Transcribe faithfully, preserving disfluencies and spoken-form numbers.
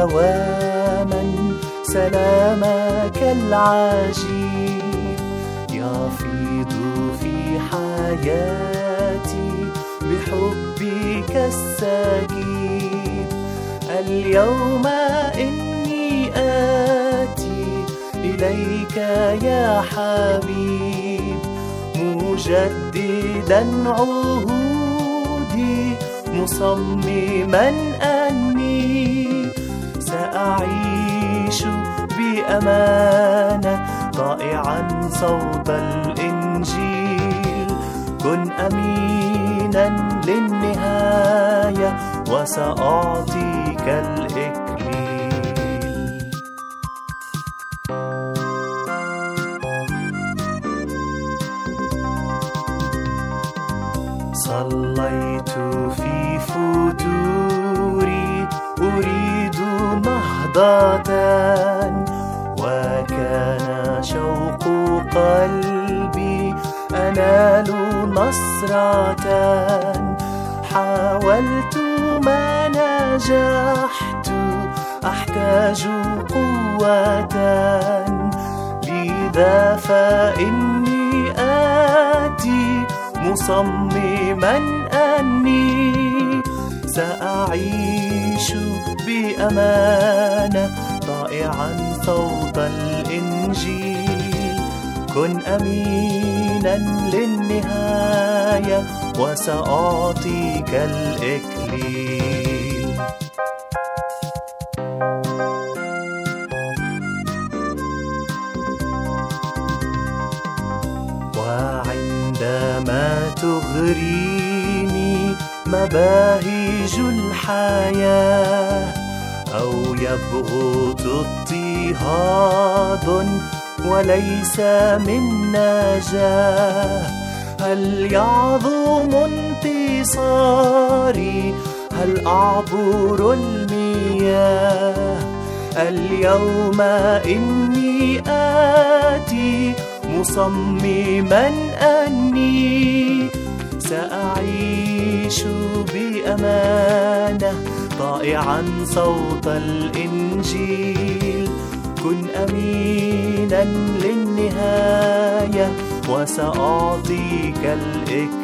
دواما سلامك العجيب يفيض في حياتي بحبك السكيب. اليوم إني آتي إليك يا حبيب مجددا عهودي مصمما أني سأعيش بأمانة طائعا صوت الإنجيل. كن أمينا للنهاية وسأعطيك الإكليل. صليت في فتوري أريد نهضة وكان شوق قلبي أنال نصرة. حاولت ما نجحت أحتاج قوة لذا فإني آتي مصمما أني سأعيش بأمانة طائعا صوت الإنجيل. كن أمينا للنهاية وسأعطيك الإكليل. وعندما تغريني مباهج الحياة أو يبغض اضطهاد وليس من نجاه، هل يعظم انتصاري؟ هل أعبر المياه؟ اليوم إني آتي مصمما أني سأعيش بأمانة طائعا صوت الإنجيل. كن أمينا للنهاية وسأعطيك الإكليل.